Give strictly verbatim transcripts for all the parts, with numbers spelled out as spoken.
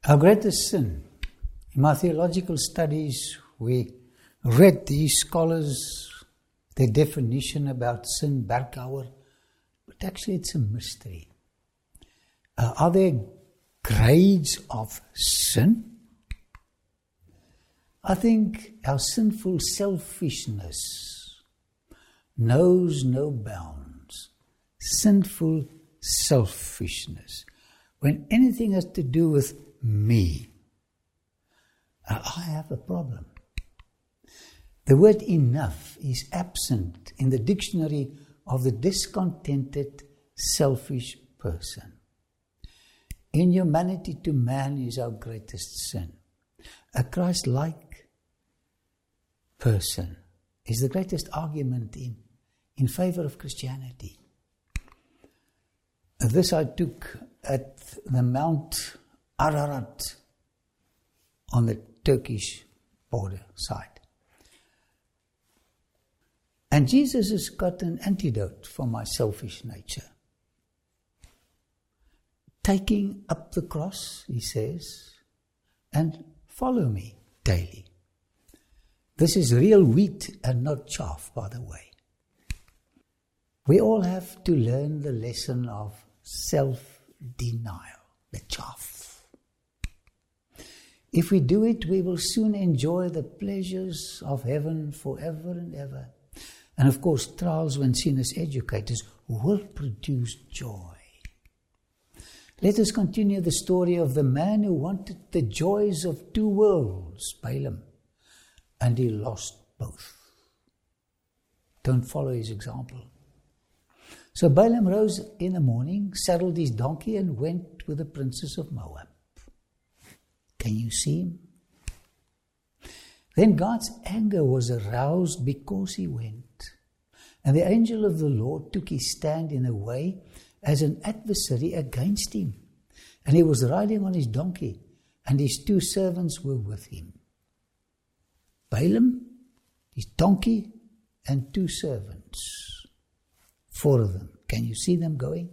Our greatest sin. In my theological studies, we read these scholars, their definition about sin, Berkouwer, but actually it's a mystery. Uh, are there grades of sin? I think our sinful selfishness knows no bounds. Sinful selfishness. When anything has to do with me, I have a problem. The word enough is absent in the dictionary of the discontented, selfish person. Inhumanity to man is our greatest sin. A Christ-like person is the greatest argument in, in favor of Christianity. This I took at the Mount Ararat on the Turkish border side. And Jesus has got an antidote for my selfish nature. Taking up the cross, he says, and follow me daily. This is real wheat and not chaff, by the way. We all have to learn the lesson of self-denial, the chaff. If we do it, we will soon enjoy the pleasures of heaven forever and ever. And of course, trials, when seen as educators, will produce joy. Let us continue the story of the man who wanted the joys of two worlds, Balaam, and he lost both. Don't follow his example. So Balaam rose in the morning, saddled his donkey, and went with the princess of Moab. Can you see him? Then God's anger was aroused because he went. And the angel of the Lord took his stand in a way as an adversary against him. And he was riding on his donkey, and his two servants were with him. Balaam, his donkey, and two servants. Four of them. Can you see them going?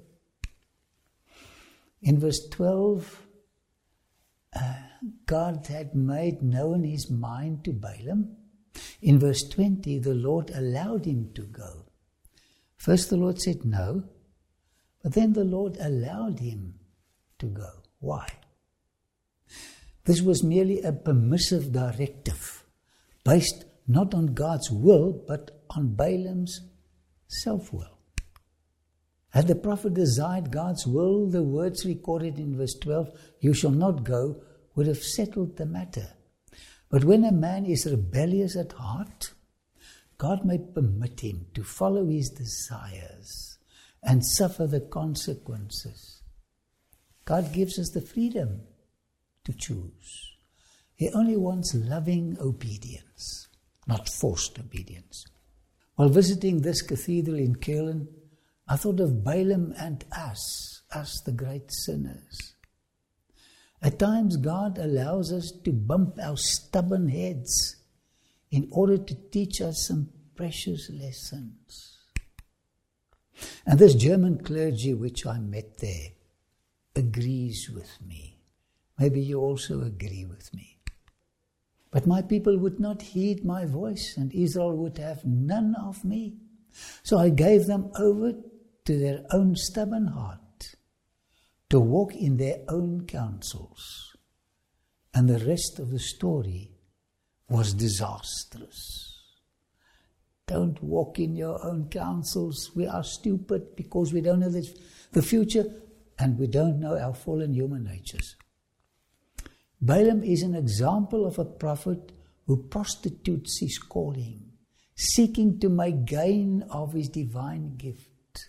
In verse twelve, uh, God had made known his mind to Balaam. In verse twenty, the Lord allowed him to go. First the Lord said no, but then the Lord allowed him to go. Why? This was merely a permissive directive, based not on God's will, but on Balaam's self-will. Had the prophet desired God's will, the words recorded in verse twelve, "You shall not go," would have settled the matter. But when a man is rebellious at heart, God may permit him to follow his desires and suffer the consequences. God gives us the freedom to choose. He only wants loving obedience, not forced obedience. While visiting this cathedral in Keulen, I thought of Balaam and us, us the great sinners. At times God allows us to bump our stubborn heads in order to teach us some precious lessons. And this German clergy which I met there agrees with me. Maybe you also agree with me. But my people would not heed my voice, and Israel would have none of me. So I gave them over to their own stubborn heart, to walk in their own counsels. And the rest of the story was disastrous. Don't walk in your own counsels. We are stupid because we don't know the, the future, and we don't know our fallen human natures. Balaam is an example of a prophet who prostitutes his calling, seeking to make gain of his divine gift.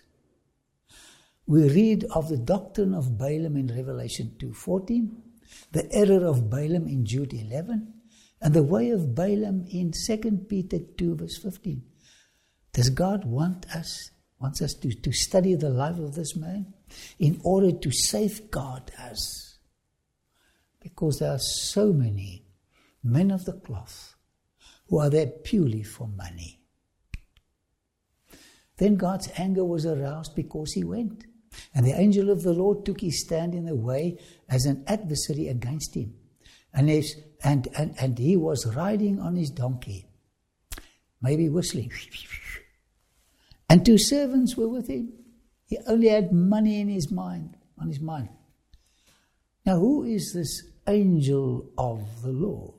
We read of the doctrine of Balaam in Revelation two fourteen, the error of Balaam in Jude eleven, and the way of Balaam in Second Peter two verse fifteen. Does God want us, wants us to, to study the life of this man in order to safeguard us? Because there are so many men of the cloth who are there purely for money. Then God's anger was aroused because he went. And the angel of the Lord took his stand in the way as an adversary against him. And, and, and, and he was riding on his donkey, maybe whistling. And two servants were with him. He only had money in his mind, on his mind. Now, who is this angel of the Lord?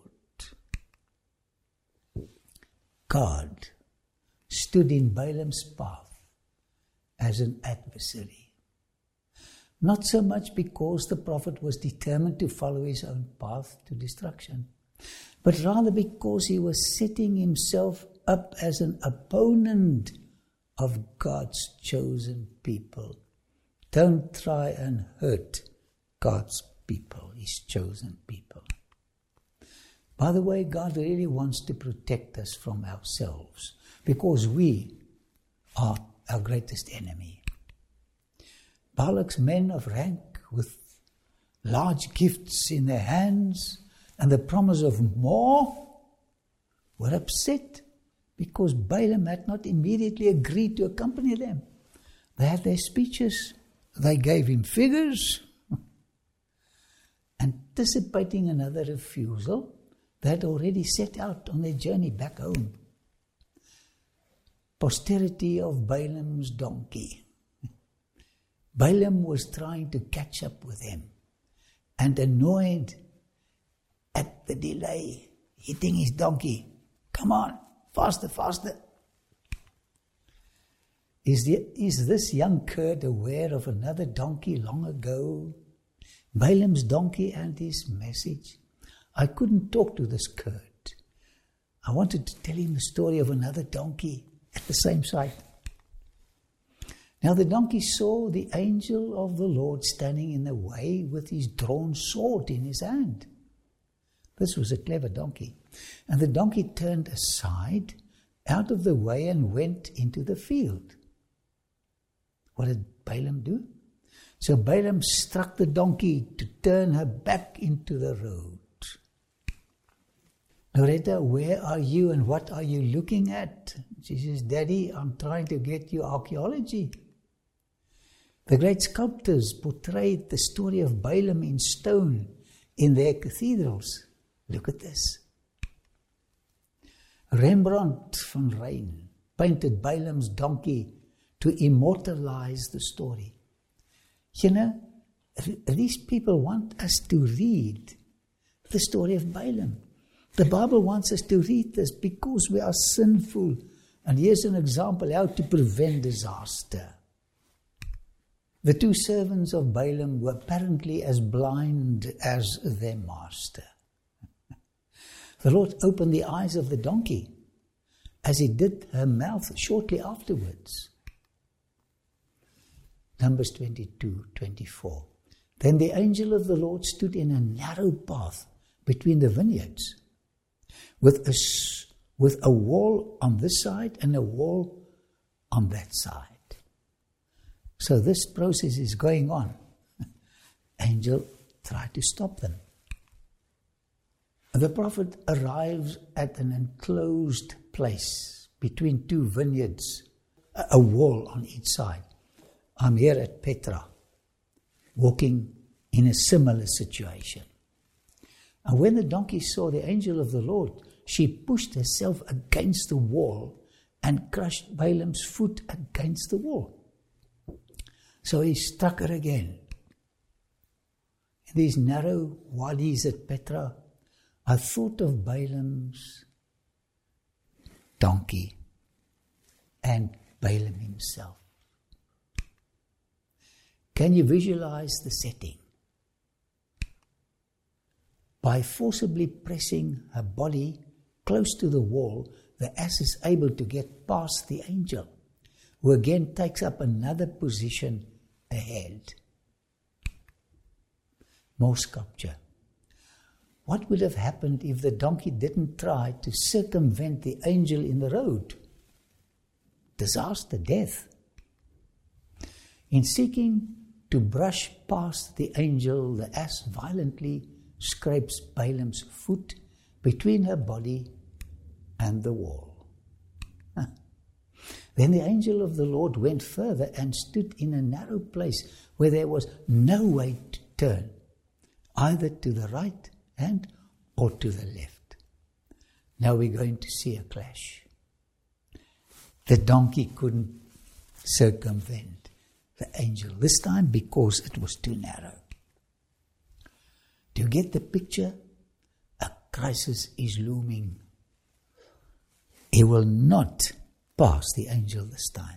God stood in Balaam's path as an adversary. Not so much because the prophet was determined to follow his own path to destruction, but rather because he was setting himself up as an opponent of God's chosen people. Don't try and hurt God's people, his chosen people. By the way, God really wants to protect us from ourselves because we are our greatest enemy. Balak's men of rank with large gifts in their hands and the promise of more were upset because Balaam had not immediately agreed to accompany them. They had their speeches. They gave him figures. Anticipating another refusal, they had already set out on their journey back home. Posterity of Balaam's donkey. Balaam was trying to catch up with them and annoyed at the delay, hitting his donkey. Come on, faster, faster. Is, the, is this young Kurd aware of another donkey long ago? Balaam's donkey and his message. I couldn't talk to this Kurd. I wanted to tell him the story of another donkey at the same site. Now the donkey saw the angel of the Lord standing in the way with his drawn sword in his hand. This was a clever donkey. And the donkey turned aside out of the way and went into the field. What did Balaam do? So Balaam struck the donkey to turn her back into the road. Loretta, where are you and what are you looking at? She says, Daddy, I'm trying to get you archaeology. The great sculptors portrayed the story of Balaam in stone in their cathedrals. Look at this. Rembrandt van Rijn painted Balaam's donkey to immortalize the story. You know, these people want us to read the story of Balaam. The Bible wants us to read this because we are sinful. And here's an example how to prevent disaster. The two servants of Balaam were apparently as blind as their master. The Lord opened the eyes of the donkey, as he did her mouth shortly afterwards. Numbers twenty-two, twenty-four. Then the angel of the Lord stood in a narrow path between the vineyards, with a, with a wall on this side and a wall on that side. So this process is going on. Angel tried to stop them. The prophet arrives at an enclosed place between two vineyards, a wall on each side. I'm here at Petra, walking in a similar situation. And when the donkey saw the angel of the Lord, she pushed herself against the wall and crushed Balaam's foot against the wall. So he struck her again. In these narrow wadis at Petra, I thought of Balaam's donkey and Balaam himself. Can you visualize the setting? By forcibly pressing her body close to the wall, the ass is able to get past the angel, who again takes up another position ahead. More sculpture. What would have happened if the donkey didn't try to circumvent the angel in the road? Disaster, death. In seeking to brush past the angel, the ass violently scrapes Balaam's foot between her body and the wall. Then the angel of the Lord went further and stood in a narrow place where there was no way to turn, either to the right hand or to the left. Now we're going to see a clash. The donkey couldn't circumvent the angel this time because it was too narrow. Do you get the picture? A crisis is looming. He will not pass the angel this time.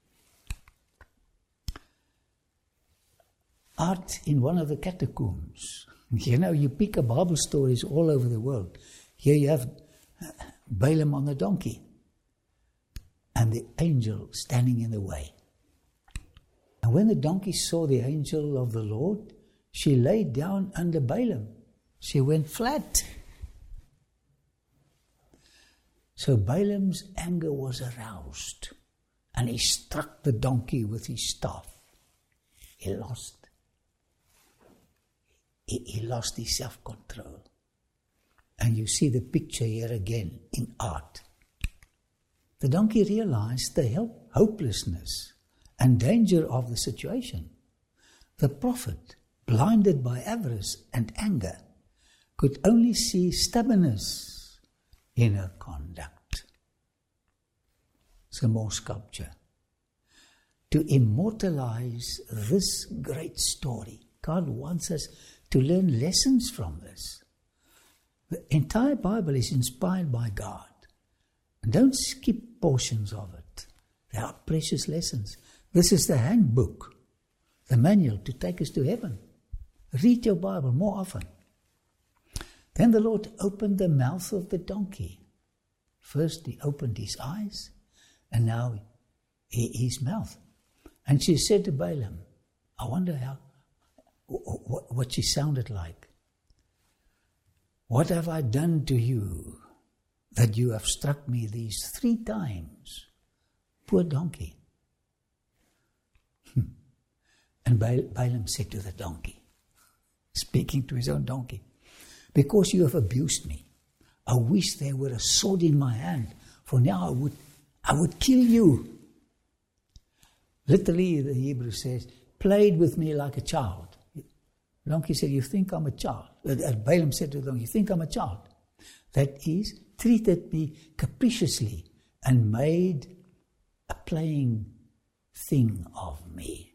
Art in one of the catacombs. You know, you pick up Bible stories all over the world. Here you have Balaam on the donkey and the angel standing in the way. And when the donkey saw the angel of the Lord, she lay down under Balaam. She went flat. So Balaam's anger was aroused, and he struck the donkey with his staff. He lost. He, he lost his self-control. And you see the picture here again in art. The donkey realized the help, hopelessness and danger of the situation. The prophet, blinded by avarice and anger, could only see stubbornness in her conduct. Some more sculpture. To immortalize this great story, God wants us to learn lessons from this. The entire Bible is inspired by God. And don't skip portions of it. There are precious lessons. This is the handbook, the manual to take us to heaven. Read your Bible more often. Then the Lord opened the mouth of the donkey. First he opened his eyes, and now his mouth. And she said to Balaam, I wonder how, what she sounded like. What have I done to you that you have struck me these three times? Poor donkey. And Balaam said to the donkey, speaking to his own donkey, because you have abused me, I wish there were a sword in my hand, for now I would, I would kill you. Literally, the Hebrew says, played with me like a child. The donkey said, you think I'm a child? Uh, Balaam said to the donkey, you think I'm a child? That is, treated me capriciously and made a playing thing of me.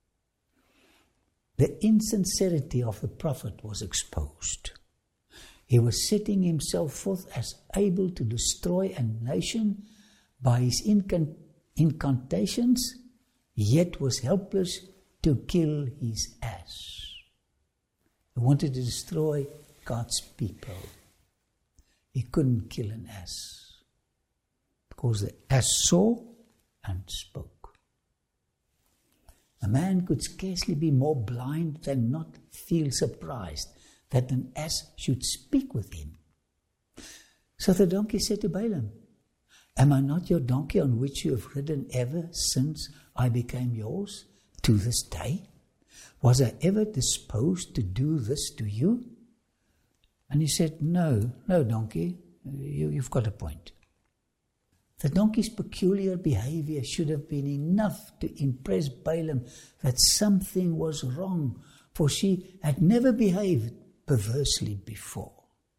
The insincerity of the prophet was exposed. He was setting himself forth as able to destroy a nation by his incant- incantations, yet was helpless to kill his ass. He wanted to destroy God's people. He couldn't kill an ass because the ass saw and spoke. A man could scarcely be more blind than not feel surprised that an ass should speak with him. So the donkey said to Balaam, am I not your donkey on which you have ridden ever since I became yours to this day? Was I ever disposed to do this to you? And he said, no, no donkey, you, you've got a point. The donkey's peculiar behavior should have been enough to impress Balaam that something was wrong, for she had never behaved perversely before.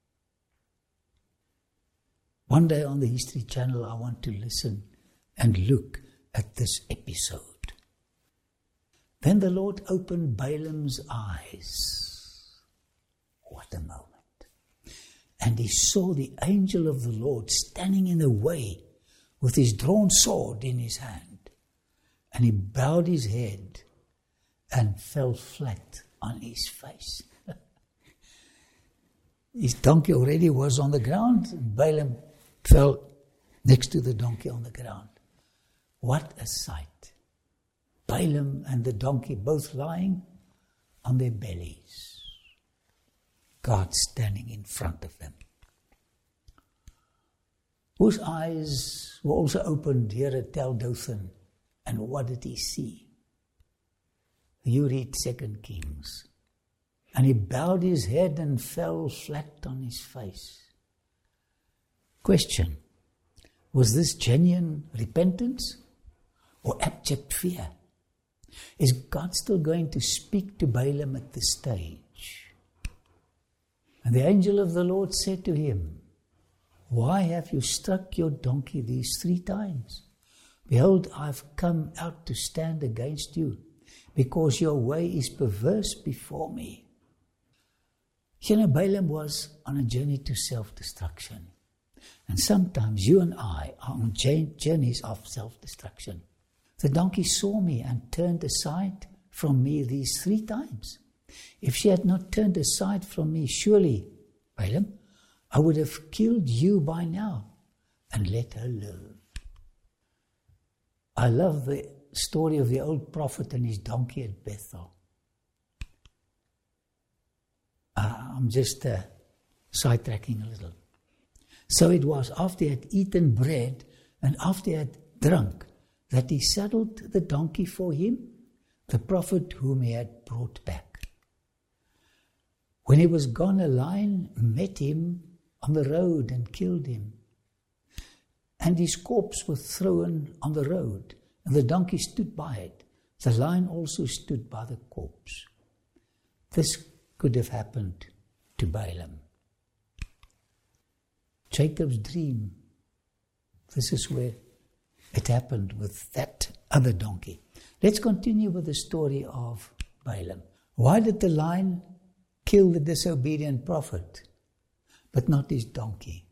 One day on the History Channel, I want to listen and look at this episode. Then the Lord opened Balaam's eyes. What a moment. And he saw the angel of the Lord standing in the way with his drawn sword in his hand. And he bowed his head and fell flat on his face. His donkey already was on the ground. Balaam fell next to the donkey on the ground. What a sight. Balaam and the donkey both lying on their bellies. God standing in front of them. Whose eyes were also opened here at Tel Dothan. And what did he see? You read Second Kings. And he bowed his head and fell flat on his face. Question. Was this genuine repentance or abject fear? Is God still going to speak to Balaam at this stage? And the angel of the Lord said to him, why have you struck your donkey these three times? Behold, I have come out to stand against you, because your way is perverse before me. You know, Balaam was on a journey to self-destruction. And sometimes you and I are on journeys of self-destruction. The donkey saw me and turned aside from me these three times. If she had not turned aside from me, surely, Balaam, I would have killed you by now and let her live. I love the story of the old prophet and his donkey at Bethel. Uh, I'm just uh, sidetracking a little. So it was after he had eaten bread and after he had drunk that he saddled the donkey for him, the prophet whom he had brought back. When he was gone, a lion met him on the road and killed him. And his corpse was thrown on the road, and the donkey stood by it. The lion also stood by the corpse. This could have happened to Balaam. Jacob's dream, this is where it happened with that other donkey. Let's continue with the story of Balaam. Why did the lion kill the disobedient prophet, but not his donkey?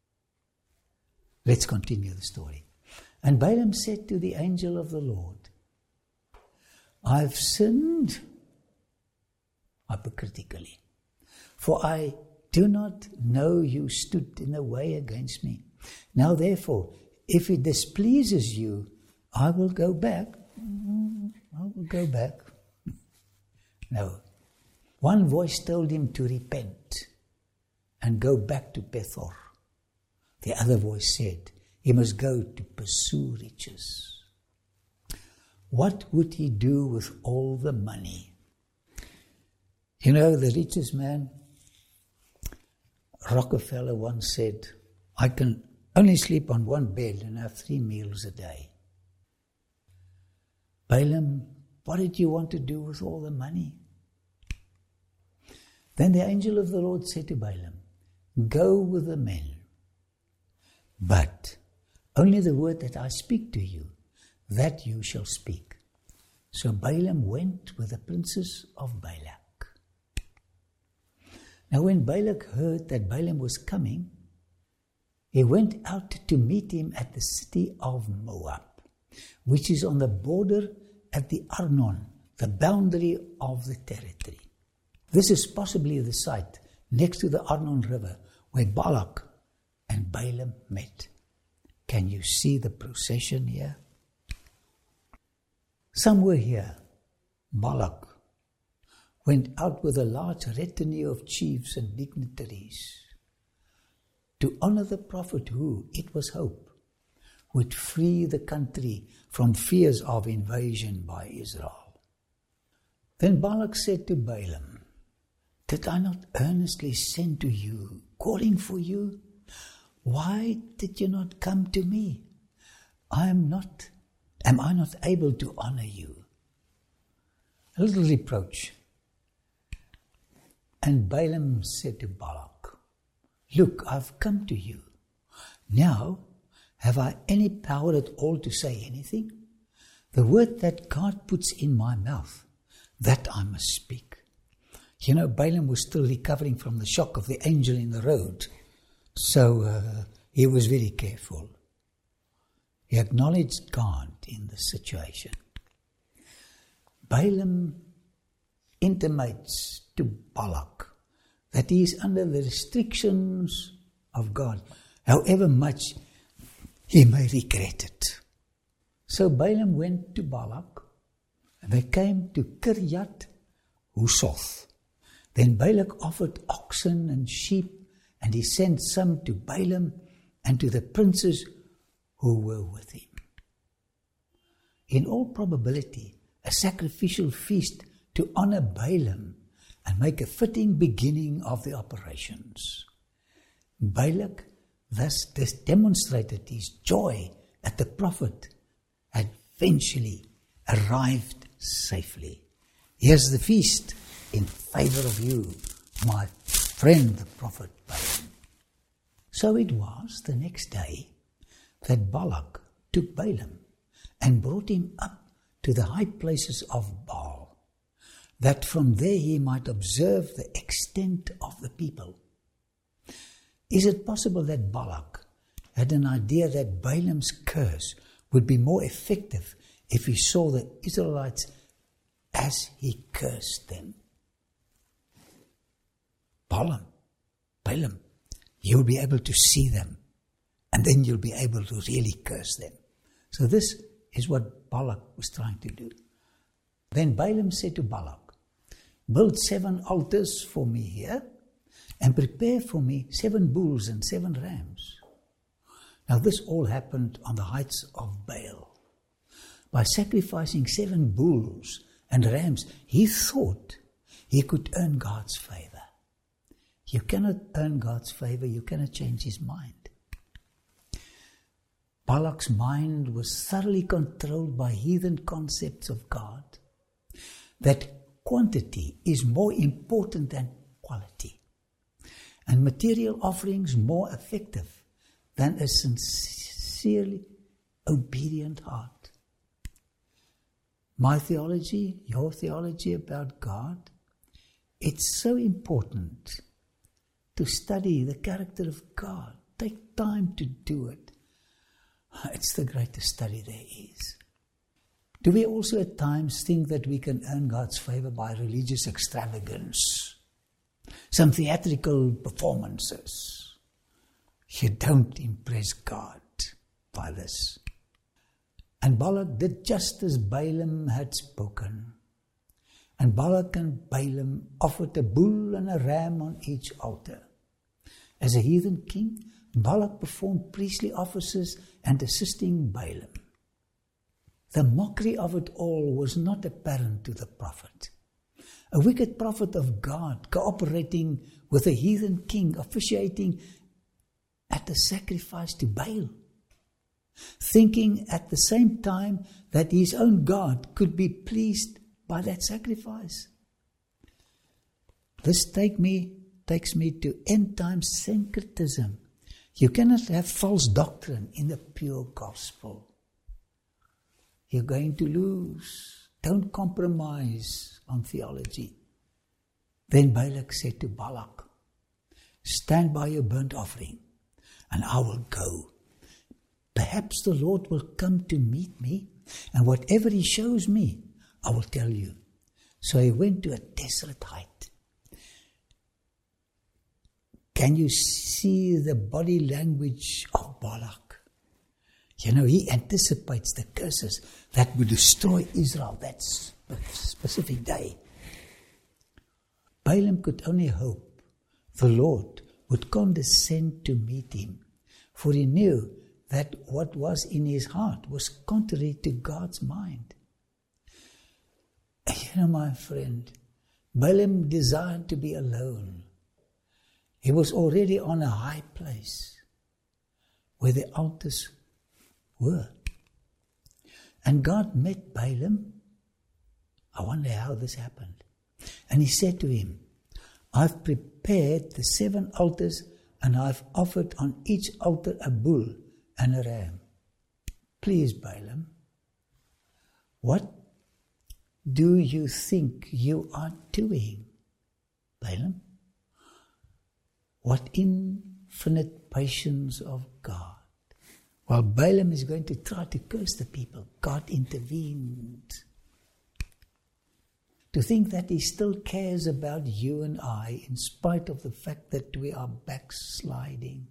Let's continue the story. And Balaam said to the angel of the Lord, I've sinned hypocritically, for I do not know you stood in the way against me. Now therefore, if it displeases you, I will go back. I will go back. No. One voice told him to repent and go back to Pethor. The other voice said he must go to pursue riches. What would he do with all the money? You know, the richest man, Rockefeller, once said, I can only sleep on one bed and have three meals a day. Balaam, what did you want to do with all the money? Then the angel of the Lord said to Balaam, go with the men, but only the word that I speak to you, that you shall speak. So Balaam went with the princes of Balak. Now when Balak heard that Balaam was coming, he went out to meet him at the city of Moab, which is on the border at the Arnon, the boundary of the territory. This is possibly the site next to the Arnon River where Balak and Balaam met. Can you see the procession here? Somewhere here, Balak went out with a large retinue of chiefs and dignitaries to honor the prophet who, it was hope, would free the country from fears of invasion by Israel. Then Balak said to Balaam, did I not earnestly send to you, calling for you? Why did you not come to me? I am not, am I not able to honor you? A little reproach. And Balaam said to Balak, look, I've come to you. Now, have I any power at all to say anything? The word that God puts in my mouth, that I must speak. You know, Balaam was still recovering from the shock of the angel in the road. So uh, he was very careful. He acknowledged God in the situation. Balaam intimates to Balak that he is under the restrictions of God, however much he may regret it. So Balaam went to Balak, and they came to Kiryat Huzoth. Then Balak offered oxen and sheep, and he sent some to Balaam and to the princes who were with him. In all probability, a sacrificial feast to honor Balaam and make a fitting beginning of the operations. Balak thus demonstrated his joy at the prophet had eventually arrived safely. Here's the feast in favor of you, my friend, the prophet Balaam. So it was the next day that Balak took Balaam and brought him up to the high places of Baal, that from there he might observe the extent of the people. Is it possible that Balak had an idea that Balaam's curse would be more effective if he saw the Israelites as he cursed them? Balaam, Balaam, you'll be able to see them, and then you'll be able to really curse them. So this is what Balak was trying to do. Then Balaam said to Balak, build seven altars for me here, and prepare for me seven bulls and seven rams. Now this all happened on the heights of Baal. By sacrificing seven bulls and rams, he thought he could earn God's favor. You cannot earn God's favor, you cannot change his mind. Balak's mind was thoroughly controlled by heathen concepts of God, that quantity is more important than quality, and material offerings more effective than a sincerely obedient heart. My theology, your theology about God, it's so important to study the character of God. Take time to do it. It's the greatest study there is. Do we also at times think that we can earn God's favor by religious extravagance? Some theatrical performances. You don't impress God by this. And Balak did just as Balaam had spoken. And Balak and Balaam offered a bull and a ram on each altar. As a heathen king, Balak performed priestly offices and assisting Balaam. The mockery of it all was not apparent to the prophet. A wicked prophet of God cooperating with a heathen king, officiating at the sacrifice to Baal, thinking at the same time that his own God could be pleased by that sacrifice. This take me, takes me to end-time syncretism. You cannot have false doctrine in the pure gospel. You're going to lose. Don't compromise on theology. Then Balak said to Balak, stand by your burnt offering, and I will go. Perhaps the Lord will come to meet me, and whatever he shows me, I will tell you. So he went to a desolate height. Can you see the body language of Balak? You know, he anticipates the curses that will destroy Israel that specific day. Balaam could only hope the Lord would condescend to meet him, for he knew that what was in his heart was contrary to God's mind. You know, my friend, Balaam desired to be alone. He was already on a high place where the altars were. And God met Balaam. I wonder how this happened. And he said to him, I've prepared the seven altars, and I've offered on each altar a bull and a ram. Please, Balaam, what do you think you are doing, Balaam? What infinite patience of God. While Balaam is going to try to curse the people, God intervened. To think that he still cares about you and I in spite of the fact that we are backsliding.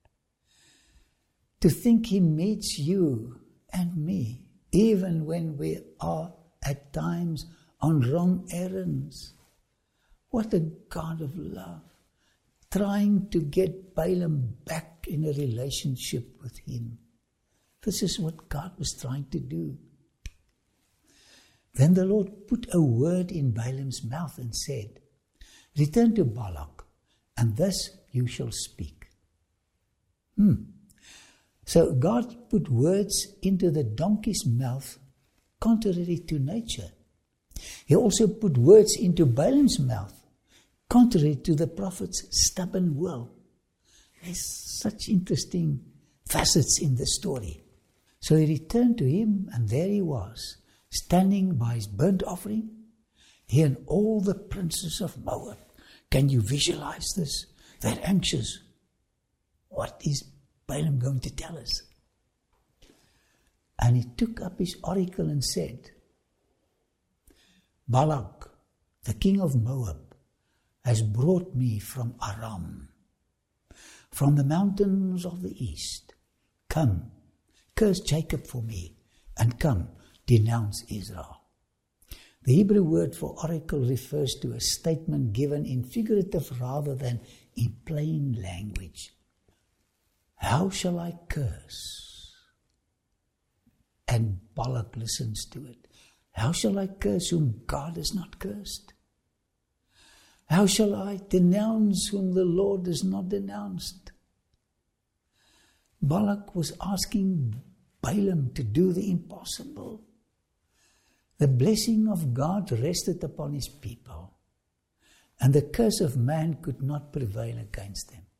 To think he meets you and me even when we are at times on wrong errands. What a God of love. Trying to get Balaam back in a relationship with him. This is what God was trying to do. Then the Lord put a word in Balaam's mouth and said, return to Balak, and thus you shall speak. Hmm. So God put words into the donkey's mouth contrary to nature. He also put words into Balaam's mouth, contrary to the prophet's stubborn will. There's such interesting facets in the story. So he returned to him, and there he was, standing by his burnt offering, he and all the princes of Moab. Can you visualize this? They're anxious. What is Balaam going to tell us? And he took up his oracle and said, Balak, the king of Moab, has brought me from Aram, from the mountains of the east. Come, curse Jacob for me, and come, denounce Israel. The Hebrew word for oracle refers to a statement given in figurative rather than in plain language. How shall I curse? And Balak listens to it. How shall I curse whom God has not cursed? How shall I denounce whom the Lord has not denounced? Balak was asking Balaam to do the impossible. The blessing of God rested upon his people, and the curse of man could not prevail against them.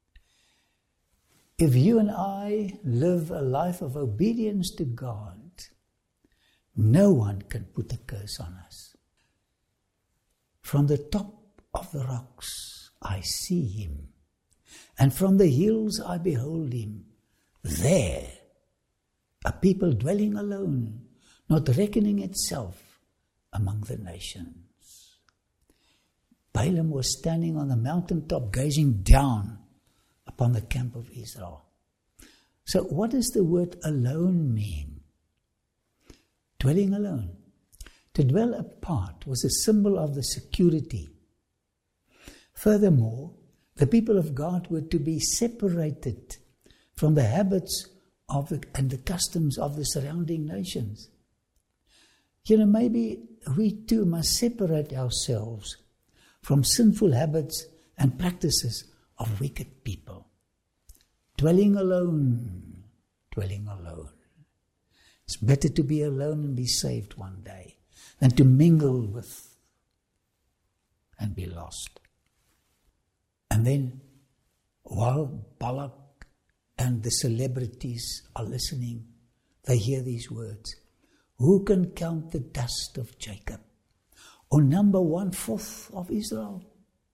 If you and I live a life of obedience to God, no one can put a curse on us. From the top of the rocks I see him, and from the hills I behold him. There, a people dwelling alone, not reckoning itself among the nations. Balaam was standing on the mountaintop gazing down upon the camp of Israel. So what does the word alone mean? Dwelling alone. To dwell apart was a symbol of the security. Furthermore, the people of God were to be separated from the habits of the, and the customs of the surrounding nations. You know, maybe we too must separate ourselves from sinful habits and practices of wicked people. Dwelling alone, dwelling alone. It's better to be alone and be saved one day than to mingle with and be lost. And then, while Balak and the celebrities are listening, they hear these words. Who can count the dust of Jacob, or number one-fourth of Israel?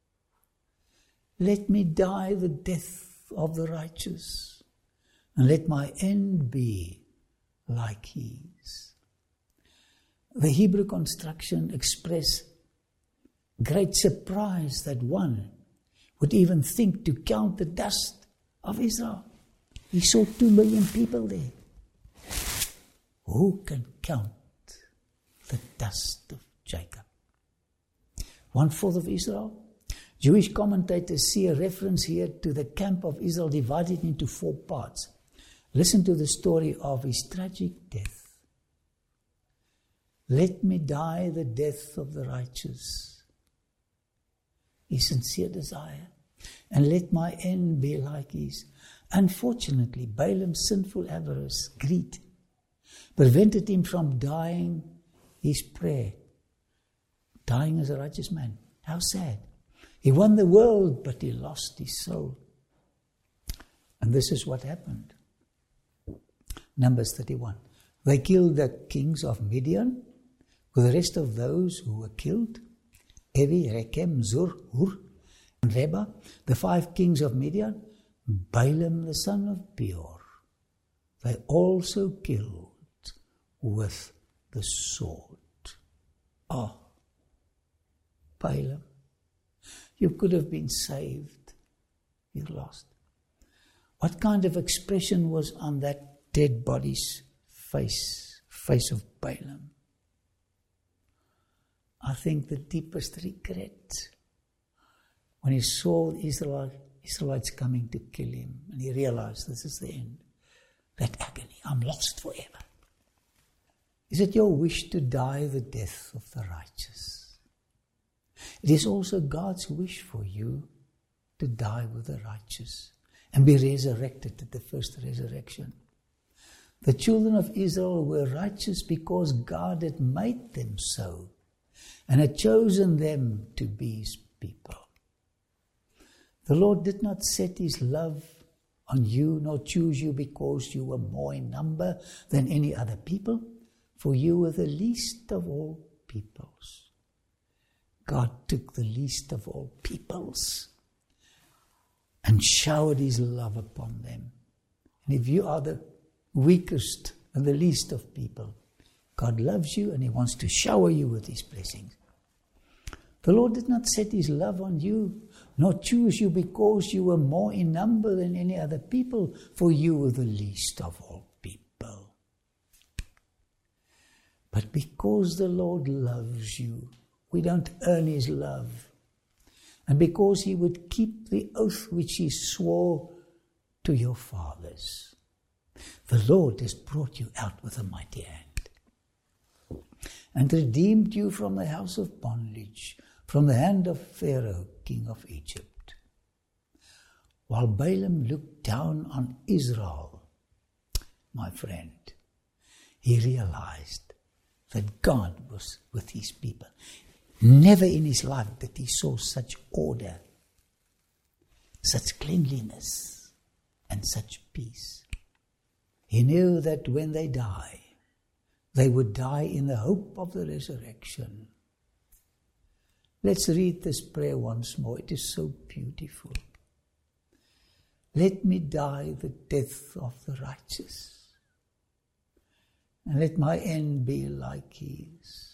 Let me die the death of the righteous, and let my end be like his. The Hebrew construction express great surprise that one would even think to count the dust of Israel. He saw two million people there. Who can count the dust of Jacob? One-fourth of Israel? Jewish commentators see a reference here to the camp of Israel divided into four parts. Listen to the story of his tragic death. Let me die the death of the righteous. His sincere desire. And let my end be like his. Unfortunately, Balaam's sinful avarice, greed, prevented him from dying his prayer. Dying as a righteous man. How sad. He won the world, but he lost his soul. And this is what happened. Numbers thirty-one. They killed the kings of Midian with the rest of those who were killed. Evi, Rechem, Zur, Hur, and Reba, the five kings of Midian. Balaam, the son of Beor, they also killed with the sword. Oh, Balaam, you could have been saved. You lost. What kind of expression was on that dead body's face, face of Balaam? I think the deepest regret when he saw Israel, Israelites coming to kill him, and he realized this is the end. That agony, I'm lost forever. Is it your wish to die the death of the righteous? It is also God's wish for you to die with the righteous and be resurrected at the first resurrection. The children of Israel were righteous because God had made them so and had chosen them to be his people. The Lord did not set his love on you, nor choose you because you were more in number than any other people, for you were the least of all peoples. God took the least of all peoples and showered his love upon them. And if you are the weakest and the least of people, God loves you and he wants to shower you with his blessings. The Lord did not set his love on you, nor choose you because you were more in number than any other people, for you were the least of all people. But because the Lord loves you, we don't earn his love. And because he would keep the oath which he swore to your fathers, the Lord has brought you out with a mighty hand and redeemed you from the house of bondage, from the hand of Pharaoh, king of Egypt. While Balaam looked down on Israel, my friend, he realized that God was with his people. Never in his life did he saw such order, such cleanliness, and such peace. He knew that when they die, they would die in the hope of the resurrection. Let's read this prayer once more. It is so beautiful. Let me die the death of the righteous, and let my end be like his.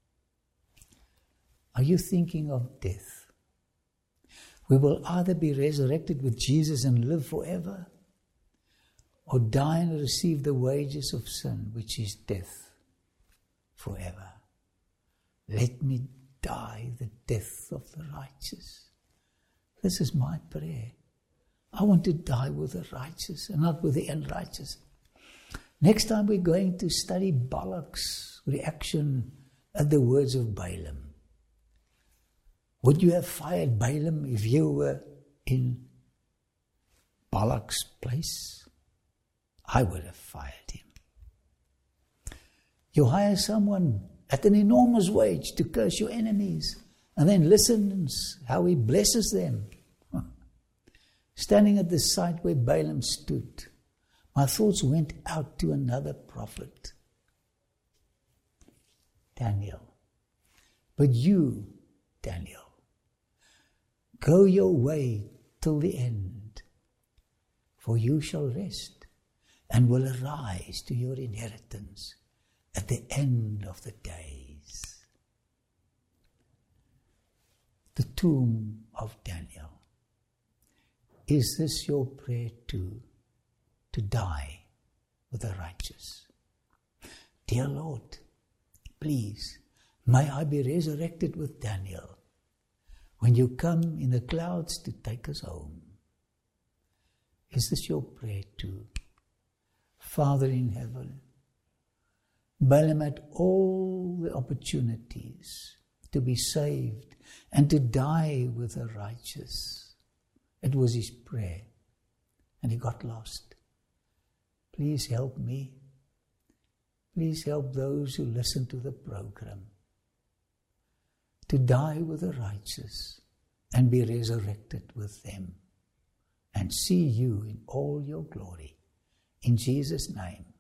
Are you thinking of death? We will either be resurrected with Jesus and live forever, or die and receive the wages of sin, which is death forever. Let me die the death of the righteous. This is my prayer. I want to die with the righteous and not with the unrighteous. Next time we're going to study Balak's reaction at the words of Balaam. Would you have fired Balaam if you were in Balak's place? I would have fired him. You hire someone at an enormous wage to curse your enemies, and then listen how he blesses them. Standing at the site where Balaam stood, my thoughts went out to another prophet, Daniel. But you, Daniel, go your way till the end, for you shall rest and will arise to your inheritance at the end of the days. The tomb of Daniel. Is this your prayer too? To die with the righteous? Dear Lord, please, may I be resurrected with Daniel when you come in the clouds to take us home. Is this your prayer too? Father in heaven, Balaam had all the opportunities to be saved and to die with the righteous. It was his prayer, and he got lost. Please help me. Please help those who listen to the program to die with the righteous and be resurrected with them and see you in all your glory. In Jesus' name.